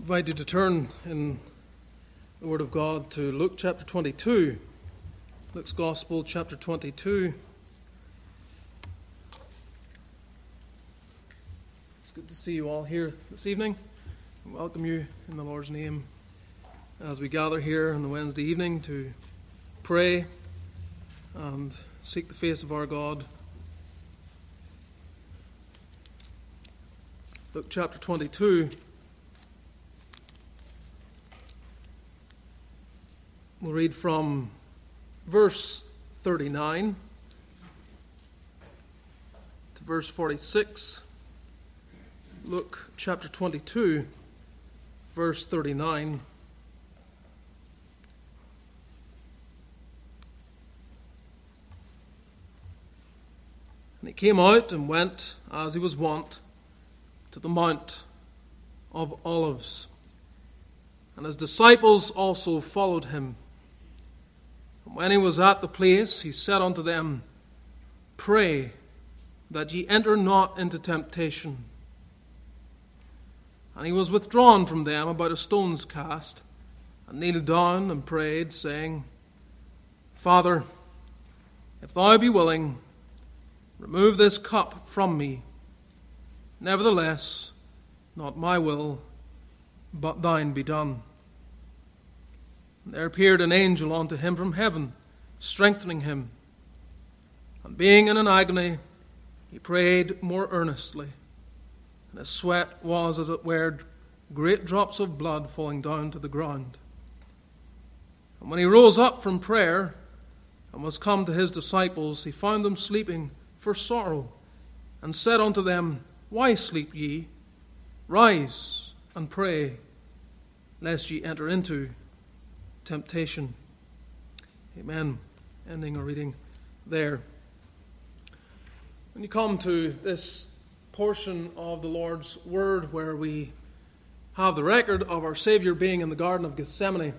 I invite you to turn in the Word of God to Luke chapter 22. Luke's Gospel, chapter 22. It's good to see you all here this evening. I welcome you in the Lord's name as we gather here on the Wednesday evening to pray and seek the face of our God. Luke chapter 22. We'll read from verse 39 to verse 46. Luke chapter 22, verse 39. And he came out and went, as he was wont, to the Mount of Olives. And his disciples also followed him. And when he was at the place, he said unto them, Pray that ye enter not into temptation. And he was withdrawn from them about a stone's cast, and kneeled down and prayed, saying, Father, if thou be willing, remove this cup from me. Nevertheless, not my will, but thine be done. And there appeared an angel unto him from heaven, strengthening him. And being in an agony, he prayed more earnestly. And his sweat was, as it were, great drops of blood falling down to the ground. And when he rose up from prayer, and was come to his disciples, he found them sleeping for sorrow, and said unto them, Why sleep ye? Rise and pray, lest ye enter into temptation. Amen. Ending our reading there. When you come to this portion of the Lord's Word where we have the record of our Savior being in the Garden of Gethsemane,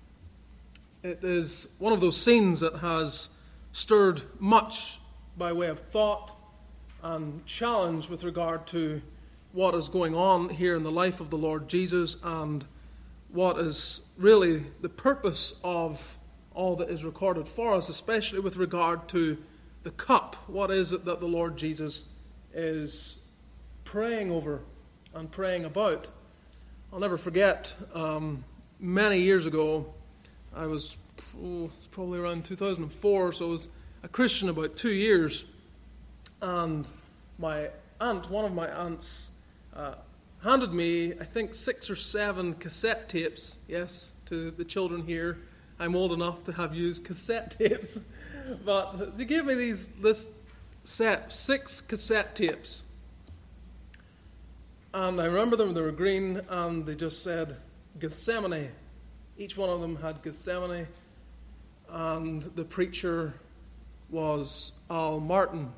it is one of those scenes that has stirred much by way of thought and challenge with regard to what is going on here in the life of the Lord Jesus and what is really the purpose of all that is recorded for us, especially with regard to the cup. What is it that the Lord Jesus is praying over and praying about? I'll never forget, many years ago, it's probably around 2004, so I was a Christian about 2 years, and my aunt, one of my aunts, handed me, I think, 6 or 7 cassette tapes. Yes, to the children here, I'm old enough to have used cassette tapes. But they gave me this set, 6 cassette tapes. And I remember them, they were green, and they just said Gethsemane. Each one of them had Gethsemane, and the preacher was Al Martin.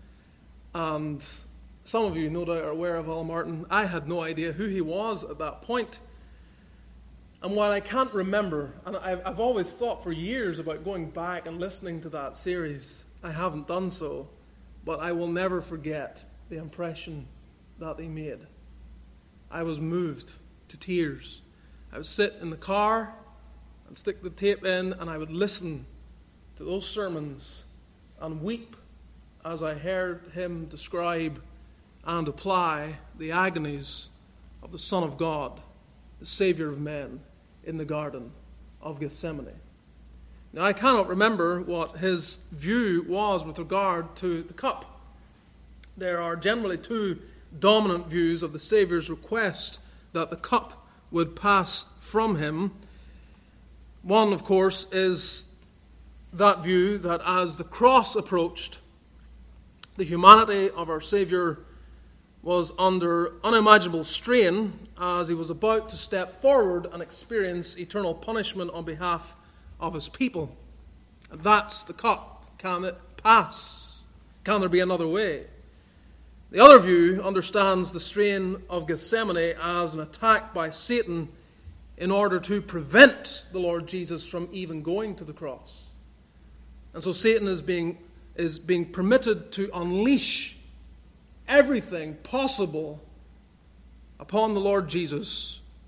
And some of you no doubt are aware of Al Martin. I had no idea who he was at that point. And while I can't remember, and I've always thought for years about going back and listening to that series, I haven't done so, but I will never forget the impression that he made. I was moved to tears. I would sit in the car and stick the tape in, and I would listen to those sermons and weep as I heard him describe and apply the agonies of the Son of God, the Savior of men, in the Garden of Gethsemane. Now, I cannot remember what his view was with regard to the cup. There are generally 2 dominant views of the Savior's request that the cup would pass from him. One, of course, is that view that as the cross approached, the humanity of our Savior was under unimaginable strain as he was about to step forward and experience eternal punishment on behalf of his people. And that's the cup. Can it pass? Can there be another way? The other view understands the strain of Gethsemane as an attack by Satan in order to prevent the Lord Jesus from even going to the cross. And so Satan is being permitted to unleash everything possible upon the Lord Jesus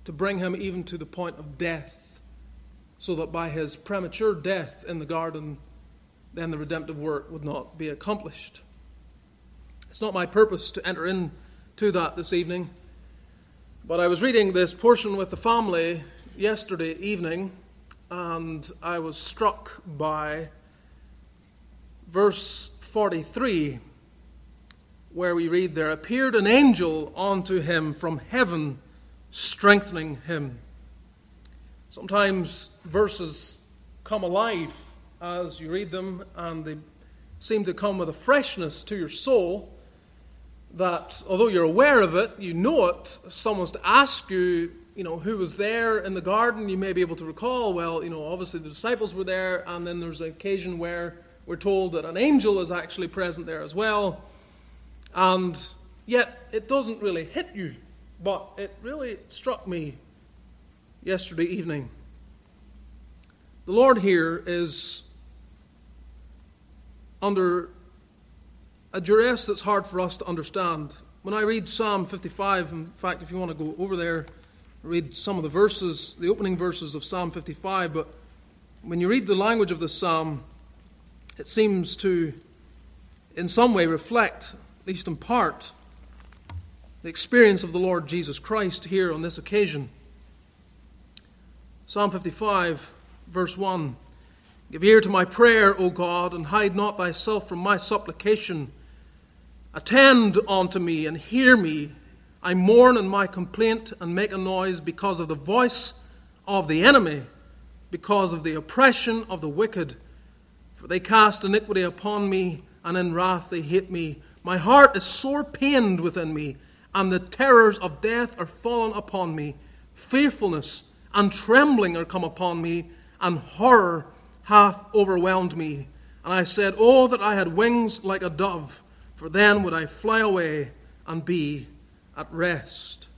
to bring him even to the point of death, so that by his premature death in the garden, then the redemptive work would not be accomplished. It's not my purpose to enter into that this evening, but I was reading this portion with the family yesterday evening, and I was struck by verse 43, where we read, "There appeared an angel unto him from heaven, strengthening him." Sometimes verses come alive as you read them, and they seem to come with a freshness to your soul that, although you're aware of it, you know it, if someone's to ask you, who was there in the garden, you may be able to recall, well, obviously the disciples were there, and then there's an occasion where we're told that an angel is actually present there as well. And yet it doesn't really hit you, but it really struck me yesterday evening. The Lord here is under a duress that's hard for us to understand. When I read Psalm 55, in fact, if you want to go over there, read some of the verses, the opening verses of Psalm 55, but when you read the language of the psalm, it seems to, in some way, reflect, at least in part, the experience of the Lord Jesus Christ here on this occasion. Psalm 55, verse 1, "Give ear to my prayer, O God, and hide not thyself from my supplication. Attend unto me and hear me. I mourn in my complaint and make a noise because of the voice of the enemy, because of the oppression of the wicked. For they cast iniquity upon me, and in wrath they hate me. My heart is sore pained within me, and the terrors of death are fallen upon me. Fearfulness and trembling are come upon me, and horror hath overwhelmed me. And I said, Oh, that I had wings like a dove, for then would I fly away and be at rest."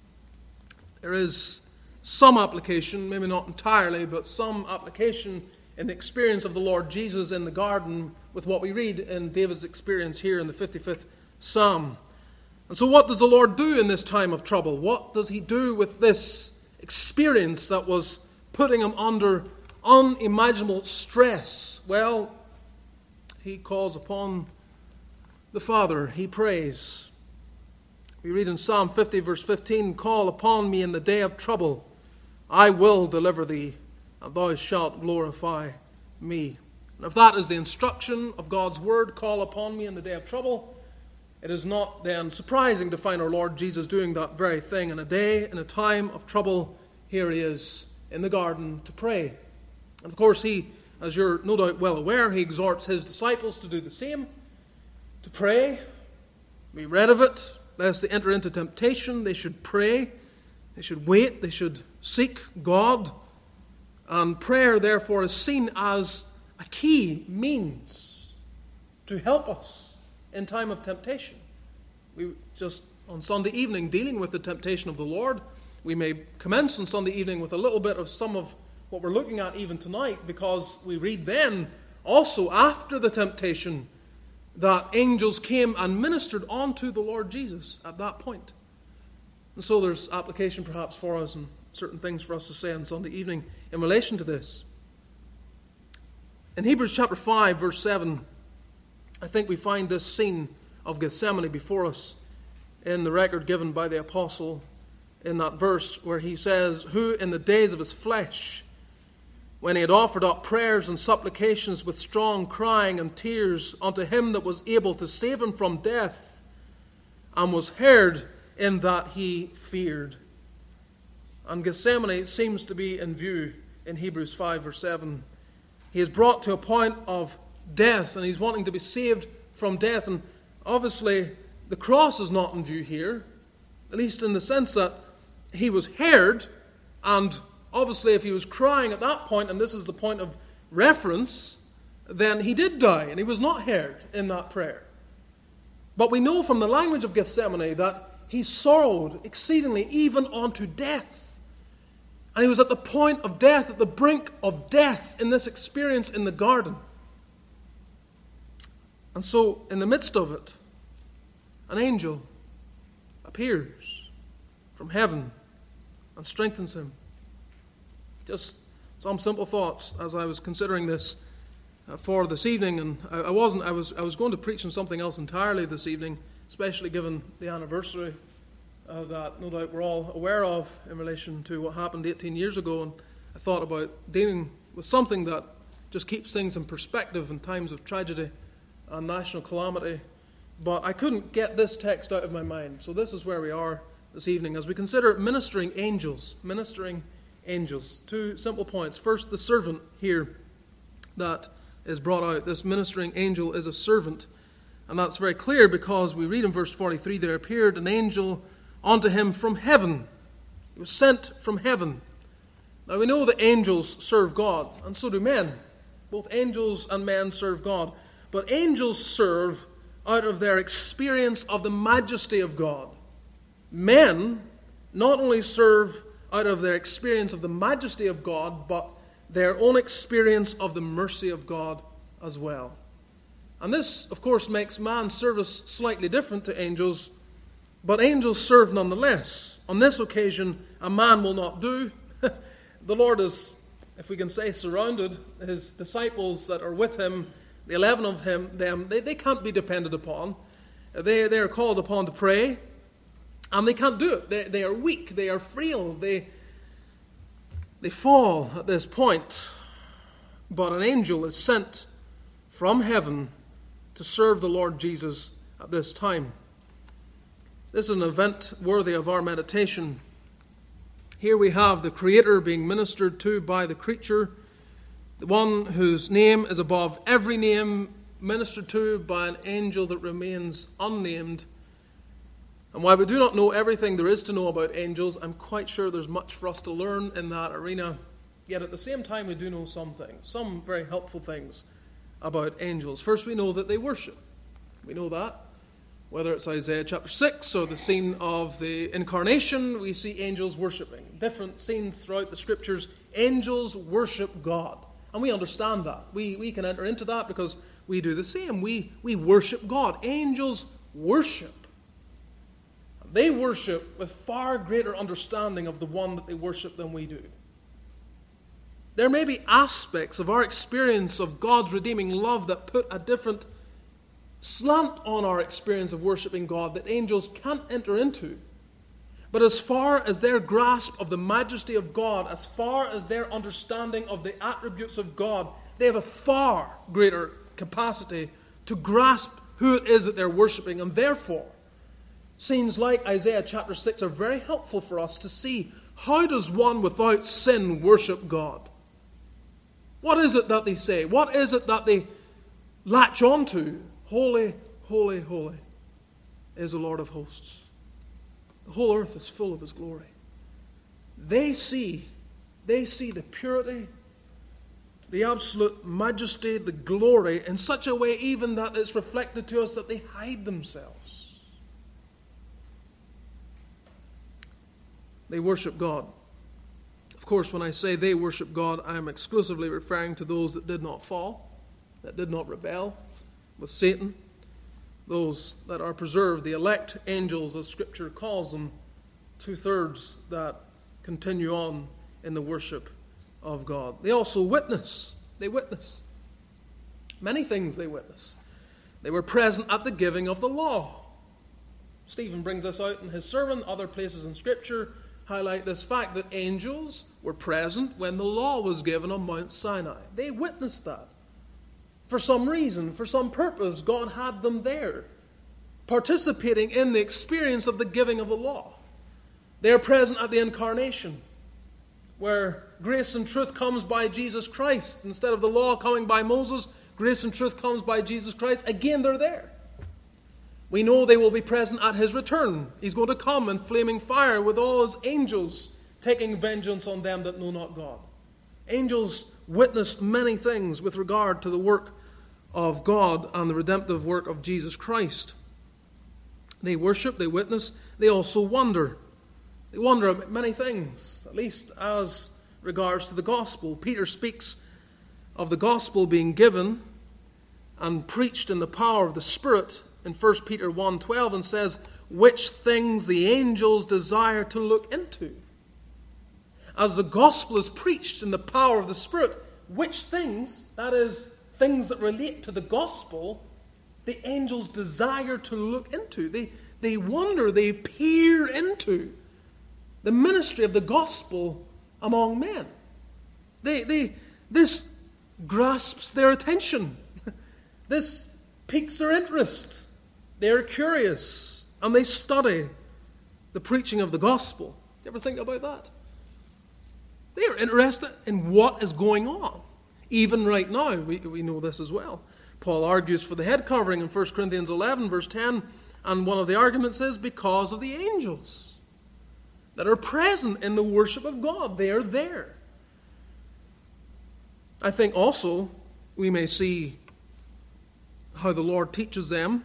There is some application, maybe not entirely, but some application in the experience of the Lord Jesus in the garden with what we read in David's experience here in the 55th Psalm. And so what does the Lord do in this time of trouble? What does he do with this experience that was putting him under unimaginable stress? Well, he calls upon the Father. He prays. We read in Psalm 50, verse 15, "Call upon me in the day of trouble. I will deliver thee, and thou shalt glorify me." And if that is the instruction of God's word, call upon me in the day of trouble, it is not then surprising to find our Lord Jesus doing that very thing. In a day, in a time of trouble, here he is in the garden to pray. And of course he, as you're no doubt well aware, he exhorts his disciples to do the same, to pray. We read of it. Lest they enter into temptation, they should pray, they should wait, they should seek God. And prayer, therefore, is seen as a key means to help us in time of temptation. We just, on Sunday evening, dealing with the temptation of the Lord, we may commence on Sunday evening with a little bit of some of what we're looking at even tonight, because we read then, also after the temptation, that angels came and ministered unto the Lord Jesus at that point. And so there's application perhaps for us and certain things for us to say on Sunday evening in relation to this. In Hebrews chapter 5, verse 7, I think we find this scene of Gethsemane before us in the record given by the apostle in that verse where he says, "Who in the days of his flesh, when he had offered up prayers and supplications with strong crying and tears unto him that was able to save him from death, and was heard in that he feared." And Gethsemane seems to be in view in Hebrews 5 verse 7. He is brought to a point of death, and he's wanting to be saved from death. And obviously the cross is not in view here, at least in the sense that he was heard, and obviously, if he was crying at that point, and this is the point of reference, then he did die, and he was not heard in that prayer. But we know from the language of Gethsemane that he sorrowed exceedingly, even unto death. And he was at the point of death, at the brink of death in this experience in the garden. And so, in the midst of it, an angel appears from heaven and strengthens him. Just some simple thoughts as I was considering this for this evening, and I was going to preach on something else entirely this evening, especially given the anniversary that no doubt we're all aware of in relation to what happened 18 years ago, and I thought about dealing with something that just keeps things in perspective in times of tragedy and national calamity. But I couldn't get this text out of my mind, so this is where we are this evening as we consider ministering angels. Ministering angels. Two simple points. First, the servant here that is brought out. This ministering angel is a servant, and that's very clear because we read in verse 43, there appeared an angel unto him from heaven. He was sent from heaven. Now we know that angels serve God, and so do men. Both angels and men serve God. But angels serve out of their experience of the majesty of God. Men not only serve out of their experience of the majesty of God, but their own experience of the mercy of God as well. And this, of course, makes man's service slightly different to angels, but angels serve nonetheless. On this occasion, a man will not do. The Lord is, if we can say, surrounded. His disciples that are with him, the 11 of them, they can't be depended upon. They are called upon to pray, and they can't do it. They are weak, they are frail, they fall at this point. But an angel is sent from heaven to serve the Lord Jesus at this time. This is an event worthy of our meditation. Here we have the Creator being ministered to by the creature, the one whose name is above every name, ministered to by an angel that remains unnamed. And while we do not know everything there is to know about angels, I'm quite sure there's much for us to learn in that arena. Yet at the same time, we do know some things, some very helpful things about angels. First, we know that they worship. We know that. Whether it's Isaiah chapter 6 or the scene of the incarnation, we see angels worshiping. Different scenes throughout the scriptures, angels worship God. And we understand that. We can enter into that because we do the same. We worship God. Angels worship. They worship with far greater understanding of the one that they worship than we do. There may be aspects of our experience of God's redeeming love that put a different slant on our experience of worshiping God that angels can't enter into. But as far as their grasp of the majesty of God, as far as their understanding of the attributes of God, they have a far greater capacity to grasp who it is that they're worshiping. And therefore, scenes like Isaiah chapter 6 are very helpful for us to see how does one without sin worship God? What is it that they say? What is it that they latch onto? Holy, holy, holy is the Lord of hosts. The whole earth is full of his glory. They see the purity, the absolute majesty, the glory in such a way even that it's reflected to us that they hide themselves. They worship God. Of course, when I say they worship God, I am exclusively referring to those that did not fall, that did not rebel with Satan, those that are preserved, the elect angels, as Scripture calls them, 2/3 that continue on in the worship of God. They also witness. They witness. Many things they witness. They were present at the giving of the law. Stephen brings this out in his sermon. Other places in Scripture highlight this fact that angels were present when the law was given on Mount Sinai. They witnessed that. For some reason, for some purpose, God had them there, participating in the experience of the giving of the law. They are present at the incarnation, where grace and truth comes by Jesus Christ. Instead of the law coming by Moses, grace and truth comes by Jesus Christ. Again, they're there. We know they will be present at his return. He's going to come in flaming fire with all his angels, taking vengeance on them that know not God. Angels witnessed many things with regard to the work of God and the redemptive work of Jesus Christ. They worship, they witness, they also wonder. They wonder at many things, at least as regards to the gospel. Peter speaks of the gospel being given and preached in the power of the Spirit in 1 Peter 1:12 and says, which things the angels desire to look into. as the gospel is preached in the power of the Spirit, which things, that is, things that relate to the gospel, the angels desire to look into. They wonder, they peer into the ministry of the gospel among men. This grasps their attention. This piques their interest. They are curious, and they study the preaching of the gospel. You ever think about that? They are interested in what is going on. Even right now, we know this as well. Paul argues for the head covering in 1 Corinthians 11, verse 10, and one of the arguments is because of the angels that are present in the worship of God. They are there. I think also we may see how the Lord teaches them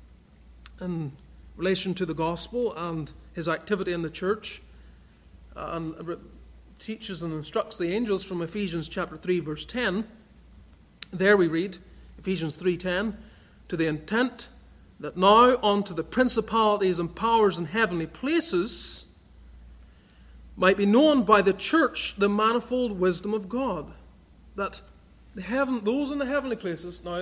in relation to the gospel and his activity in the church, and teaches and instructs the angels from Ephesians chapter 3, verse 10. There we read, Ephesians 3:10, to the intent that now unto the principalities and powers in heavenly places might be known by the church the manifold wisdom of God. That those in the heavenly places, now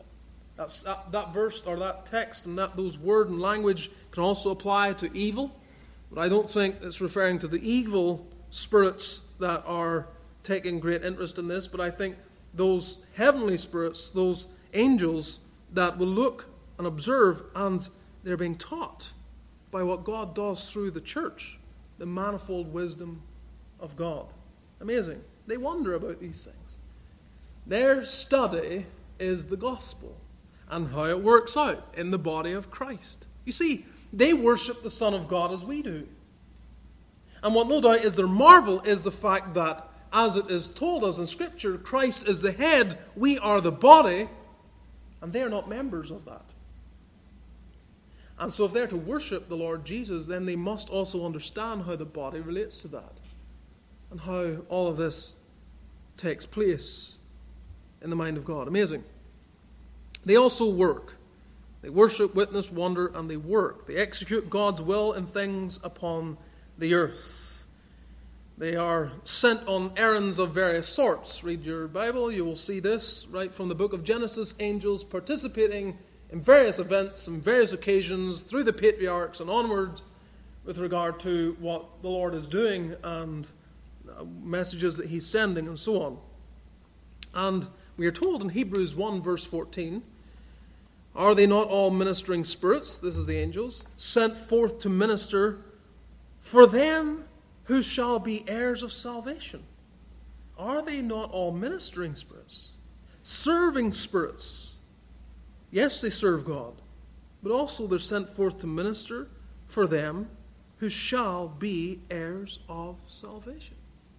that verse or that text and those word and language can also apply to evil, but I don't think it's referring to the evil spirits that are taking great interest in this, but I think those heavenly spirits, those angels that will look and observe, and they're being taught by what God does through the church, the manifold wisdom of God. Amazing. They wonder about these things. Their study is the gospel and how it works out in the body of Christ. You see, they worship the Son of God as we do. And what no doubt is their marvel is the fact that, as it is told us in Scripture, Christ is the head, we are the body, and they are not members of that. And so if they're to worship the Lord Jesus, then they must also understand how the body relates to that, and how all of this takes place in the mind of God. Amazing. They also work. They worship, witness, wonder, and they work. They execute God's will in things upon the earth. They are sent on errands of various sorts. Read your Bible, you will see this right from the book of Genesis. Angels participating in various events and various occasions through the patriarchs and onwards with regard to what the Lord is doing and messages that he's sending and so on. And we are told in Hebrews 1 verse 14, are they not all ministering spirits, this is the angels, sent forth to minister for them who shall be heirs of salvation? Are they not all ministering spirits? Serving spirits. Yes, they serve God, but also they're sent forth to minister for them who shall be heirs of salvation.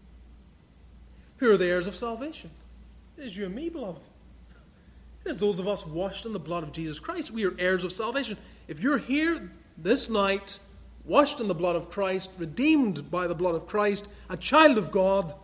Who are the heirs of salvation? It is you and me, beloved. It is those of us washed in the blood of Jesus Christ. We are heirs of salvation. If you're here this night, washed in the blood of Christ, redeemed by the blood of Christ, a child of God,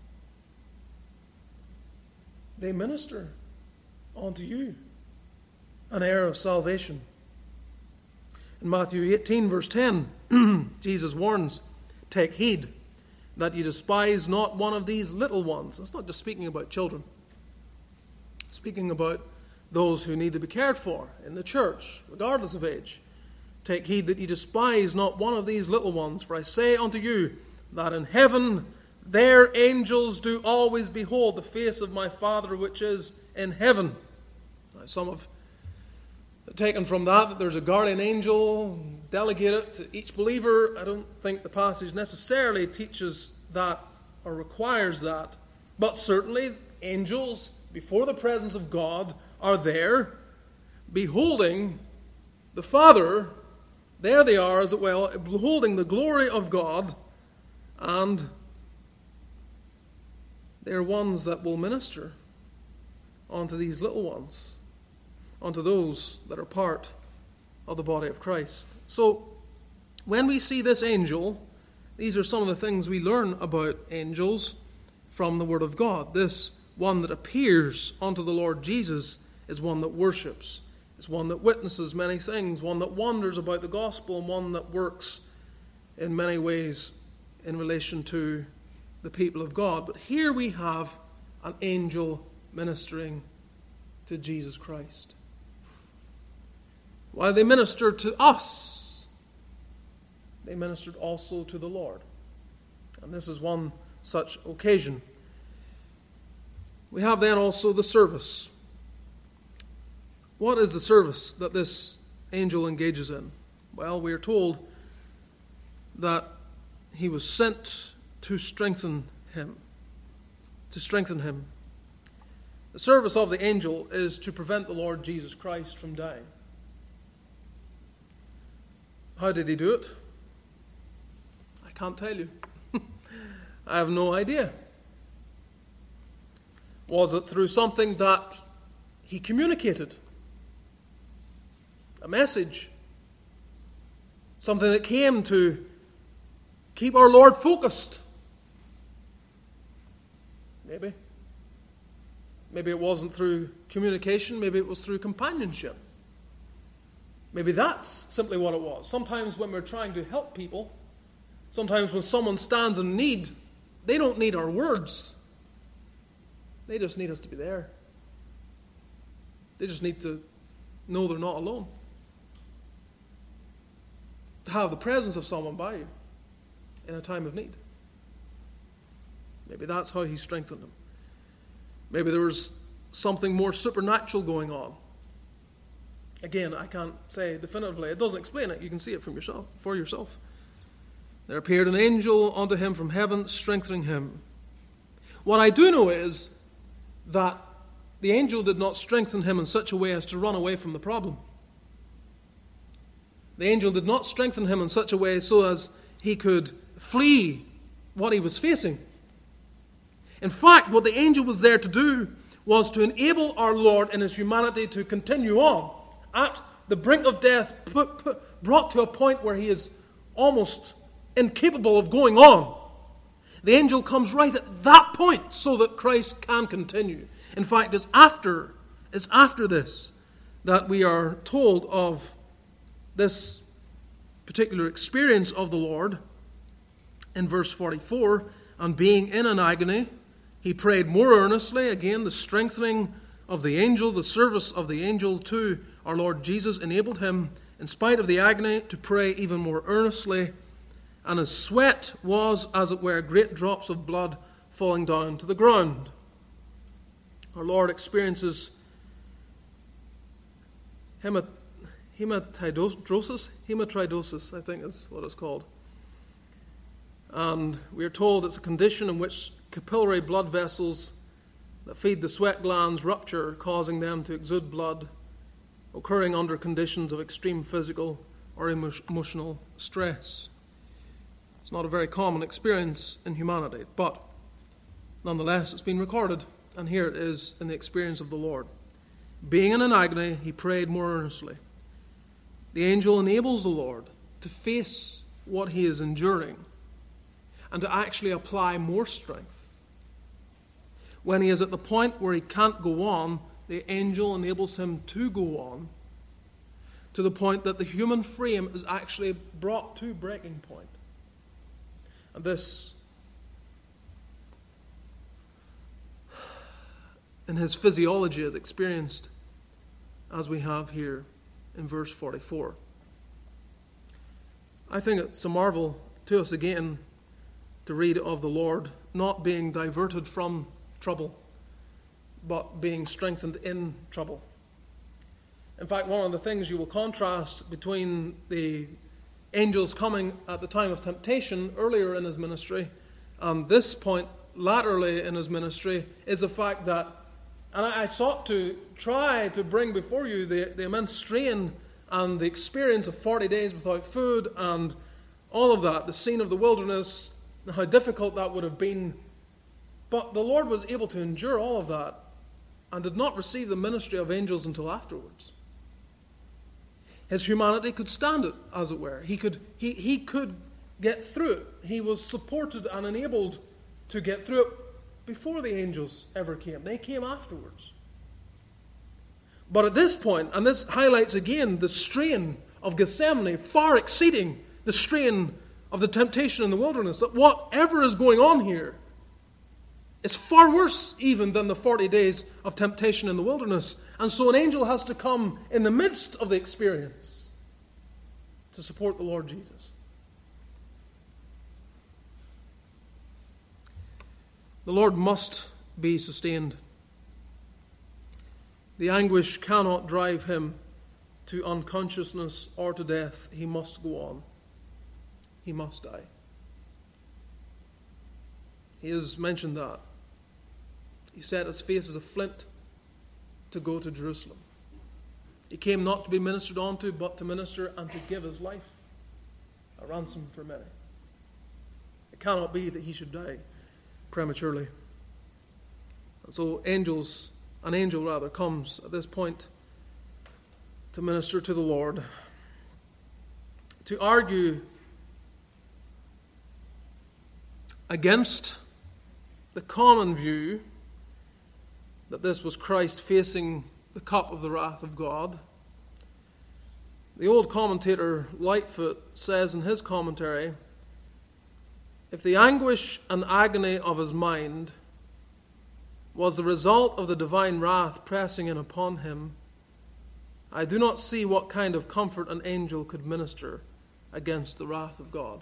they minister unto you, an heir of salvation. In Matthew 18, verse 10, Jesus warns, take heed that you despise not one of these little ones. It's not just speaking about children. Speaking about those who need to be cared for in the church, regardless of age. Take heed that ye despise not one of these little ones, for I say unto you that in heaven their angels do always behold the face of my Father which is in heaven. Now, some have taken from that there's a guardian angel delegated to each believer. I don't think the passage necessarily teaches that or requires that, but certainly angels before the presence of God are there beholding the Father. There they are as well, beholding the glory of God, and they're ones that will minister unto these little ones, unto those that are part of the body of Christ. So, when we see this angel, these are some of the things we learn about angels from the Word of God. This one that appears unto the Lord Jesus is one that worships. It's one that witnesses many things, one that wonders about the gospel, and one that works in many ways in relation to the people of God. But here we have an angel ministering to Jesus Christ. While they ministered to us, they ministered also to the Lord. And this is one such occasion. We have then also the service. What is the service that this angel engages in? Well, we are told that he was sent to strengthen him. To strengthen him. The service of the angel is to prevent the Lord Jesus Christ from dying. How did he do it? I can't tell you. I have no idea. Was it through something that he communicated? A message? Something that came to keep our Lord focused? Maybe. Maybe it wasn't through communication. Maybe it was through companionship. Maybe that's simply what it was. Sometimes when we're trying to help people, sometimes when someone stands in need, they don't need our words. They just need us to be there. They just need to know they're not alone. To have the presence of someone by you in a time of need. Maybe that's how he strengthened them. Maybe there was something more supernatural going on. Again, I can't say definitively. It doesn't explain it. You can see it for yourself. There appeared an angel unto him from heaven, strengthening him. What I do know is that the angel did not strengthen him in such a way as to run away from the problem. The angel did not strengthen him in such a way so as he could flee what he was facing. In fact, what the angel was there to do was to enable our Lord in his humanity to continue on at the brink of death, brought to a point where he is almost incapable of going on. The angel comes right at that point so that Christ can continue. In fact, it's after this that we are told of this particular experience of the Lord in verse 44. And being in an agony, he prayed more earnestly. Again, the strengthening of the angel, the service of the angel to our Lord Jesus enabled him, in spite of the agony, to pray even more earnestly. And his sweat was, as it were, great drops of blood falling down to the ground. Our Lord experiences hematidrosis, I think is what it's called. And we are told it's a condition in which capillary blood vessels that feed the sweat glands rupture, causing them to exude blood, occurring under conditions of extreme physical or emotional stress. It's not a very common experience in humanity, but nonetheless it's been recorded, and here it is in the experience of the Lord. Being in an agony, he prayed more earnestly. The angel enables the Lord to face what he is enduring and to actually apply more strength. When he is at the point where he can't go on, the angel enables him to go on to the point that the human frame is actually brought to breaking point. And this, in his physiology, is experienced as we have here in verse 44. I think it's a marvel to us again to read of the Lord not being diverted from trouble, but being strengthened in trouble. In fact, one of the things you will contrast between the angels coming at the time of temptation earlier in his ministry and this point laterally in his ministry is the fact that, and I sought to try to bring before you the immense strain and the experience of 40 days without food and all of that, the scene of the wilderness, how difficult that would have been. But the Lord was able to endure all of that and did not receive the ministry of angels until afterwards. His humanity could stand it, as it were. He could get through it. He was supported and enabled to get through it before the angels ever came. They came afterwards. But at this point, and this highlights again the strain of Gethsemane, far exceeding the strain of the temptation in the wilderness, that whatever is going on here, It's far worse even than the 40 days of temptation in the wilderness. And so an angel has to come in the midst of the experience to support the Lord Jesus. The Lord must be sustained. The anguish cannot drive him to unconsciousness or to death. He must go on. He must die. He has mentioned that. He set his face as a flint to go to Jerusalem. He came not to be ministered unto, but to minister and to give his life a ransom for many. It cannot be that he should die prematurely. And so an angel comes at this point to minister to the Lord, to argue against the common view that this was Christ facing the cup of the wrath of God. The old commentator Lightfoot says in his commentary, if the anguish and agony of his mind was the result of the divine wrath pressing in upon him, I do not see what kind of comfort an angel could minister against the wrath of God.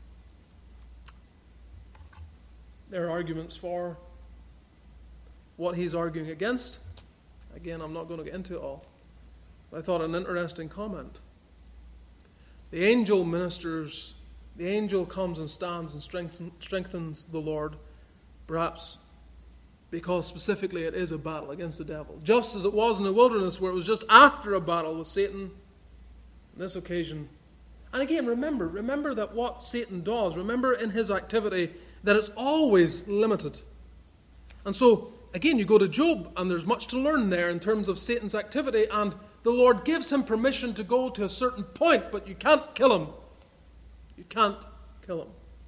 There are arguments for what he's arguing against. Again, I'm not going to get into it all. I thought an interesting comment. The angel ministers, the angel comes and stands and strengthens the Lord, perhaps because specifically it is a battle against the devil. Just as it was in the wilderness where it was just after a battle with Satan, on this occasion. And again, remember that what Satan does, remember in his activity that it's always limited. And so, again, you go to Job, and there's much to learn there in terms of Satan's activity, and the Lord gives him permission to go to a certain point, but you can't kill him. You can't kill him.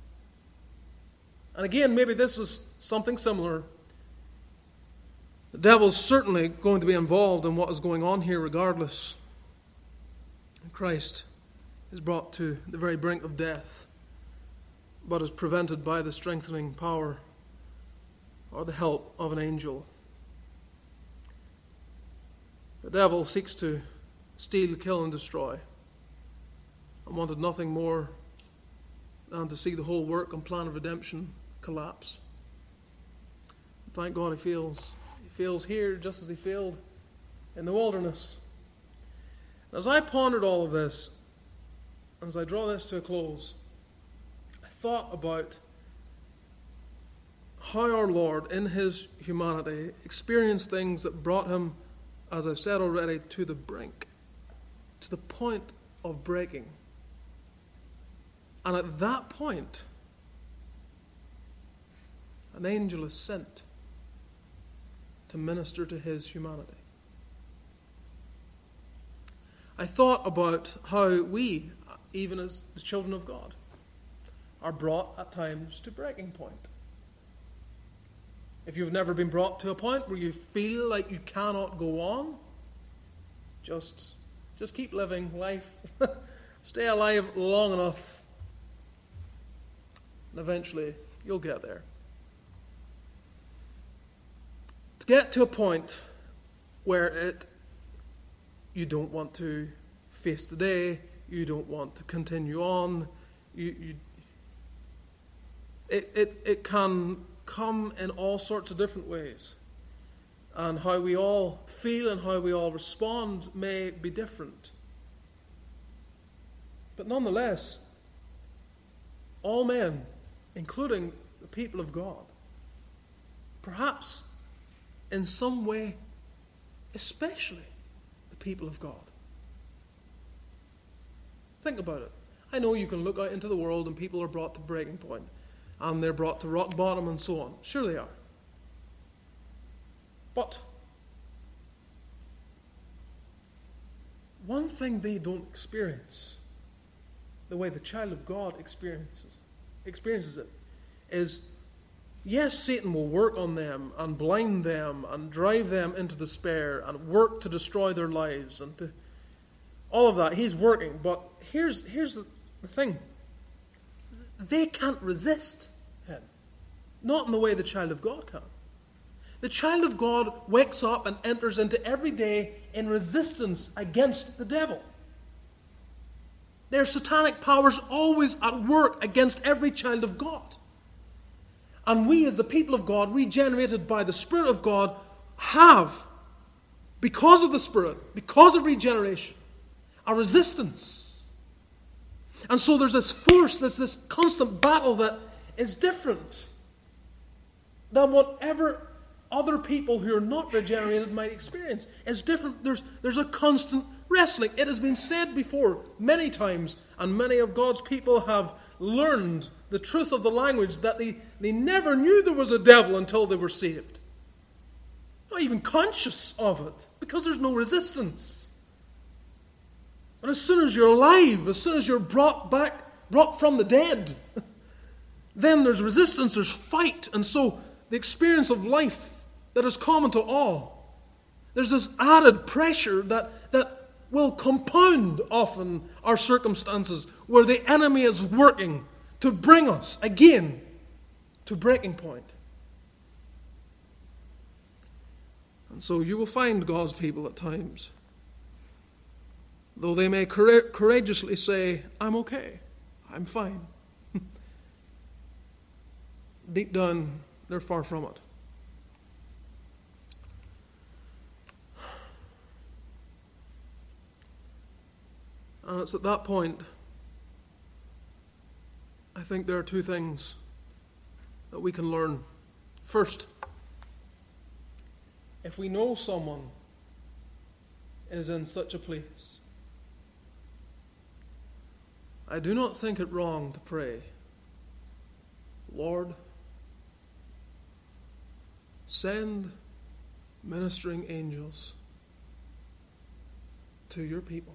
And again, maybe this is something similar. The devil's certainly going to be involved in what is going on here regardless. Christ is brought to the very brink of death, but is prevented by the strengthening power or the help of an angel. The devil seeks to steal, kill, and destroy, and wanted nothing more than to see the whole work and plan of redemption collapse. Thank God he fails. He fails here just as he failed in the wilderness. And as I pondered all of this, as I draw this to a close, I thought about how our Lord, in his humanity, experienced things that brought him, as I've said already, to the brink, to the point of breaking. And at that point, an angel is sent to minister to his humanity. I thought about how we, even as the children of God, are brought at times to breaking point. If you've never been brought to a point where you feel like you cannot go on, just keep living life. Stay alive long enough, and eventually you'll get there. To get to a point where you don't want to face the day, you don't want to continue on, it can come in all sorts of different ways. And how we all feel and how we all respond may be different. But nonetheless, all men, including the people of God, perhaps in some way, especially the people of God. Think about it. I know you can look out into the world and people are brought to breaking point, and they're brought to rock bottom and so on. Sure they are. But one thing they don't experience, the way the child of God experiences it, is, yes, Satan will work on them and blind them and drive them into despair and work to destroy their lives and to all of that. He's working, but here's the thing. They can't resist him. Not in the way the child of God can. The child of God wakes up and enters into every day in resistance against the devil. There are satanic powers always at work against every child of God. And we, as the people of God, regenerated by the Spirit of God, have, because of the Spirit, because of regeneration, a resistance. And so there's this force, there's this constant battle that is different than whatever other people who are not regenerated might experience. It's different. There's a constant wrestling. It has been said before many times, and many of God's people have learned the truth of the language that they never knew there was a devil until they were saved. Not even conscious of it, because there's no resistance. And as soon as you're alive, as soon as you're brought from the dead, then there's resistance, there's fight. And so the experience of life that is common to all, there's this added pressure that will compound often our circumstances, where the enemy is working to bring us again to breaking point. And so you will find God's people at times, though they may courageously say, I'm okay, I'm fine, deep down they're far from it. And it's at that point, I think there are two things that we can learn. First, if we know someone is in such a place, I do not think it wrong to pray, Lord, send ministering angels to your people.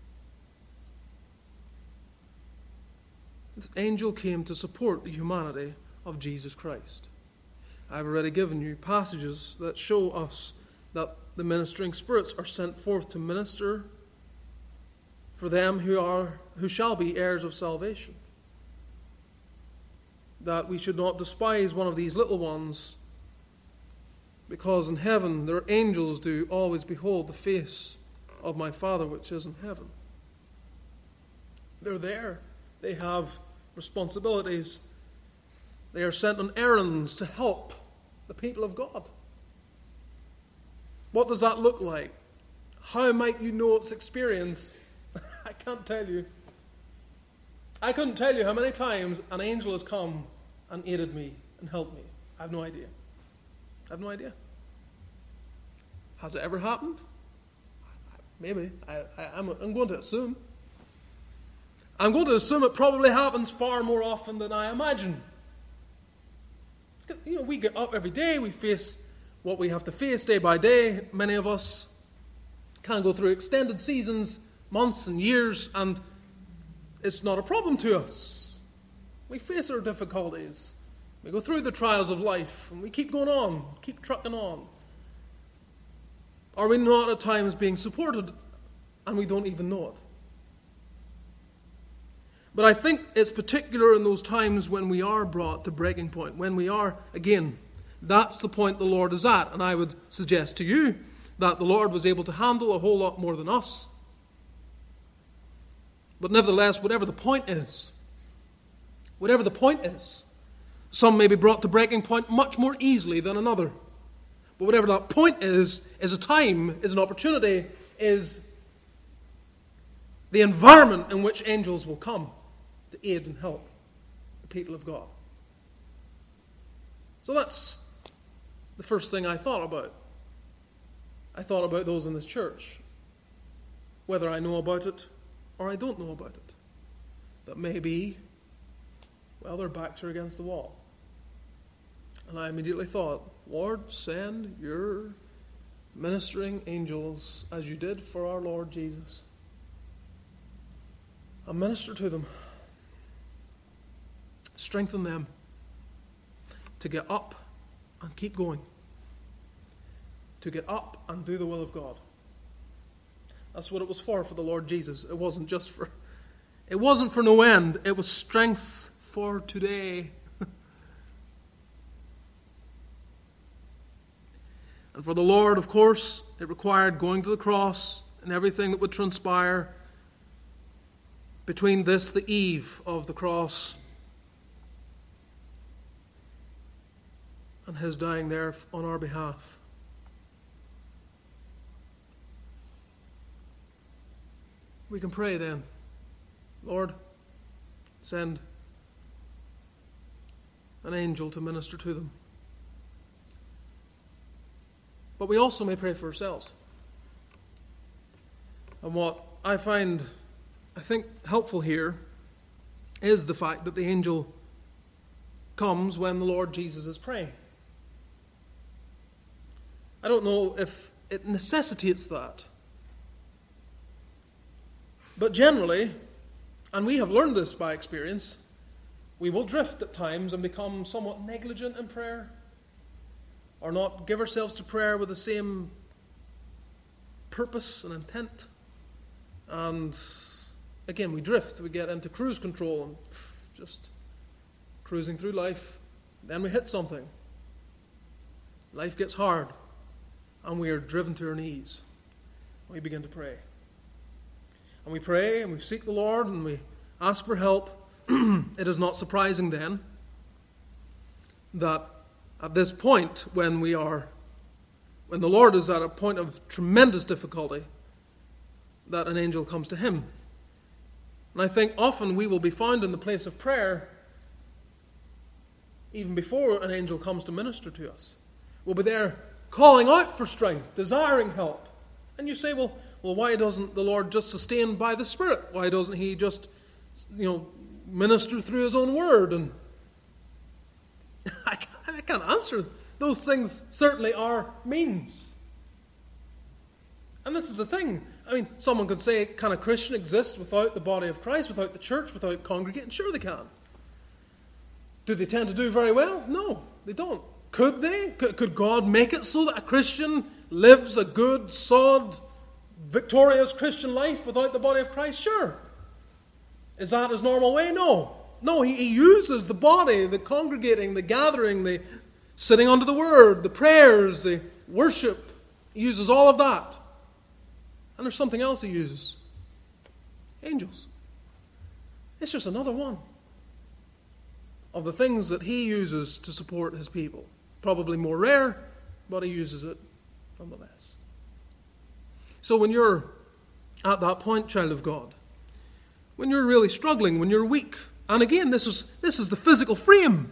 This angel came to support the humanity of Jesus Christ. I've already given you passages that show us that the ministering spirits are sent forth to minister for them who shall be heirs of salvation. That we should not despise one of these little ones, because in heaven their angels do always behold the face of my Father which is in heaven. They're there. They have responsibilities. They are sent on errands to help the people of God. What does that look like? How might you know its experience? I can't tell you. I couldn't tell you how many times an angel has come and aided me and helped me. I have no idea. I have no idea. Has it ever happened? Maybe. I'm going to assume. I'm going to assume it probably happens far more often than I imagine. You know, we get up every day, we face what we have to face day by day. Many of us can go through extended seasons, months and years, and it's not a problem to us. We face our difficulties. We go through the trials of life, and we keep going on, keep trucking on. Are we not at times being supported, and we don't even know it? But I think it's particular in those times when we are brought to breaking point, when we are, again, that's the point the Lord is at. And I would suggest to you that the Lord was able to handle a whole lot more than us. But nevertheless, whatever the point is, some may be brought to breaking point much more easily than another. But whatever that point is a time, is an opportunity, is the environment in which angels will come to aid and help the people of God. So that's the first thing I thought about. I thought about those in this church, whether I know about it or I don't know about it. That maybe, well, their backs are against the wall. And I immediately thought, Lord, send your ministering angels as you did for our Lord Jesus. And minister to them. Strengthen them to get up and keep going. To get up and do the will of God. That's what it was for the Lord Jesus. It wasn't for no end. It was strength for today. And for the Lord, of course, it required going to the cross and everything that would transpire between this, the eve of the cross, and his dying there on our behalf. We can pray then, Lord, send an angel to minister to them. But we also may pray for ourselves. And what I think, helpful here is the fact that the angel comes when the Lord Jesus is praying. I don't know if it necessitates that. But generally, and we have learned this by experience, we will drift at times and become somewhat negligent in prayer, or not give ourselves to prayer with the same purpose and intent. And again, we drift. We get into cruise control and just cruising through life. Then we hit something. Life gets hard, and we are driven to our knees. We begin to pray. And we pray, and we seek the Lord, and we ask for help. It is not surprising then that at this point, when the Lord is at a point of tremendous difficulty, that an angel comes to him. And I think often we will be found in the place of prayer even before an angel comes to minister to us. We'll be there calling out for strength, desiring help. And you say, well, why doesn't the Lord just sustain by the Spirit? Why doesn't he just, minister through his own word? And I can't answer. Those things certainly are means. And this is the thing. Someone could say, can a Christian exist without the body of Christ, without the church, without congregating? Sure they can. Do they tend to do very well? No, they don't. Could they? Could God make it so that a Christian lives a good, solid, victorious Christian life without the body of Christ? Sure. Is that his normal way? No. No, he uses the body, the congregating, the gathering, the sitting under the Word, the prayers, the worship. He uses all of that. And there's something else he uses. Angels. It's just another one of the things that he uses to support his people. Probably more rare, but he uses it nonetheless. So when you're at that point, child of God, when you're really struggling, when you're weak, and again, this is the physical frame.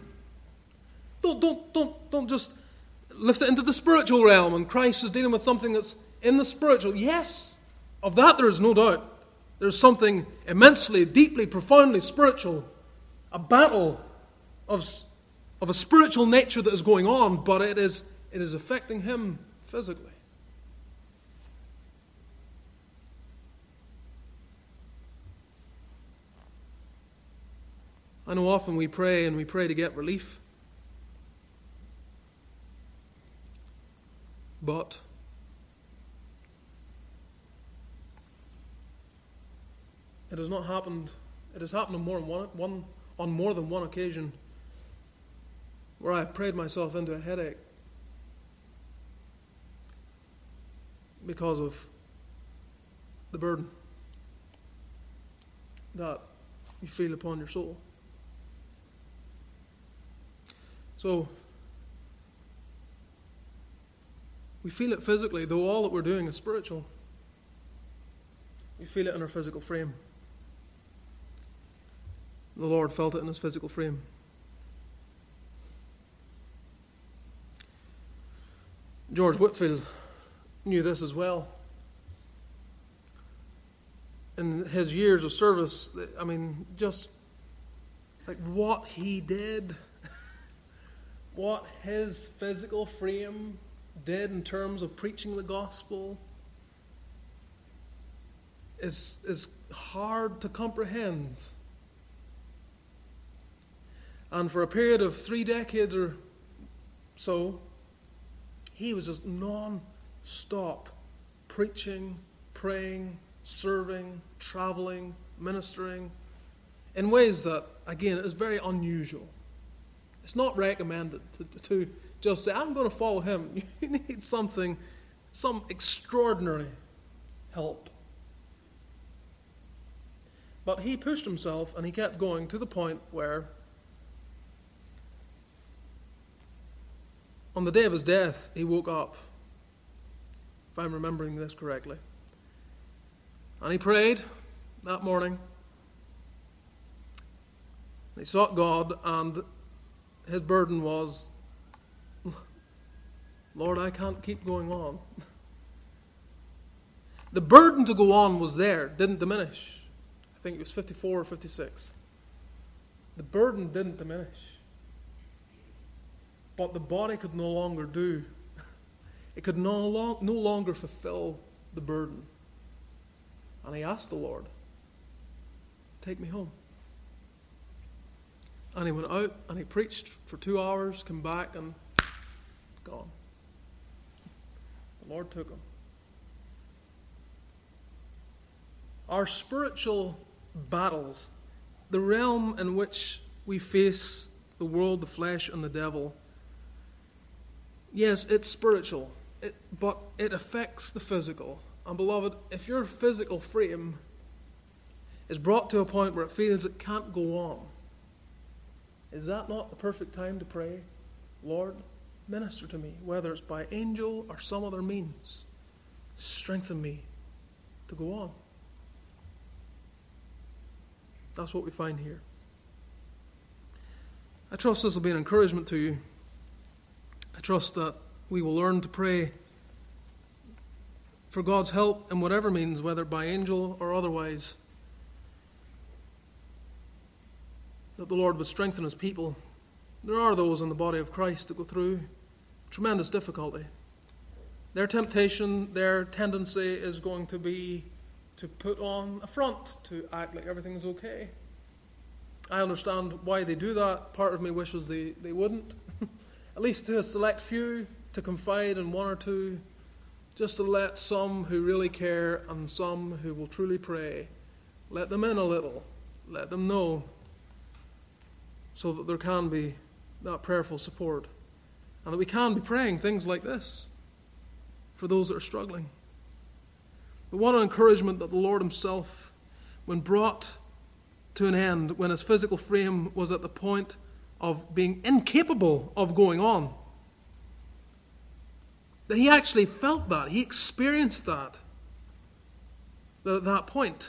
Don't just lift it into the spiritual realm, and Christ is dealing with something that's in the spiritual. Yes, of that there is no doubt. There's something immensely, deeply, profoundly spiritual, a battle of a spiritual nature that is going on, but it is affecting him physically. I know often we pray to get relief. But it has not happened. It has happened on more than one occasion where I have prayed myself into a headache because of the burden that you feel upon your soul. So, we feel it physically, though all that we're doing is spiritual. We feel it in our physical frame. The Lord felt it in his physical frame. George Whitefield knew this as well. In his years of service, just like what he did, what his physical frame did in terms of preaching the gospel is hard to comprehend. And for a period of 3 decades or so, he was just non-stop preaching, praying, serving, traveling, ministering in ways that, again, is very unusual. It's not recommended to just say, I'm going to follow him. You need some extraordinary help. But he pushed himself and he kept going to the point where on the day of his death, he woke up, if I'm remembering this correctly. And he prayed that morning. He sought God, and his burden was, Lord, I can't keep going on. The burden to go on was there, didn't diminish. I think it was 54 or 56. The burden didn't diminish. But the body could no longer do. It could no longer fulfill the burden. And he asked the Lord, take me home. And he went out and he preached for 2 hours, came back and gone. The Lord took him. Our spiritual battles, the realm in which we face the world, the flesh, and the devil, yes, it's spiritual, but it affects the physical. And beloved, if your physical frame is brought to a point where it feels it can't go on, is that not the perfect time to pray, Lord, minister to me, whether it's by angel or some other means. Strengthen me to go on. That's what we find here. I trust this will be an encouragement to you. I trust that we will learn to pray for God's help in whatever means, whether by angel or otherwise, that the Lord would strengthen his people. There are those in the body of Christ that go through tremendous difficulty. Their temptation, their tendency is going to be to put on a front, to act like everything's okay. I understand why they do that. Part of me wishes they wouldn't. At least to a select few, to confide in one or two, just to let some who really care and some who will truly pray, let them in a little, let them know, so that there can be that prayerful support, and that we can be praying things like this for those that are struggling. But what an encouragement that the Lord himself, when brought to an end, when his physical frame was at the point of being incapable of going on, that he actually felt that, he experienced that at that point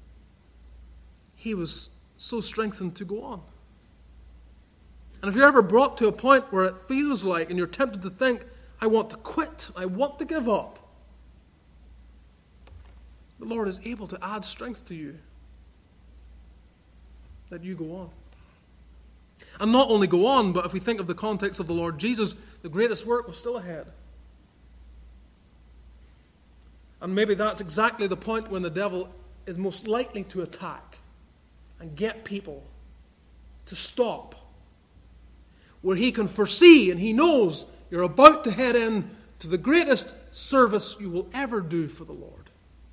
he was so strengthened to go on. And if you're ever brought to a point where it feels like, and you're tempted to think, I want to quit, I want to give up, the Lord is able to add strength to you, that you go on. And not only go on, but if we think of the context of the Lord Jesus, the greatest work was still ahead. And maybe that's exactly the point when the devil is most likely to attack and get people to stop, where he can foresee and he knows you're about to head in to the greatest service you will ever do for the Lord.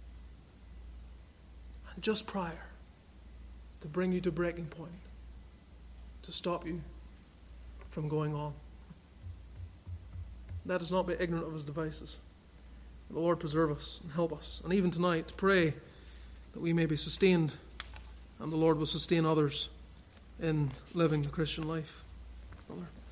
And just prior, to bring you to breaking point, to stop you from going on. Let us not be ignorant of his devices. The Lord preserve us and help us. And even tonight, pray that we may be sustained and the Lord will sustain others in living the Christian life. Father.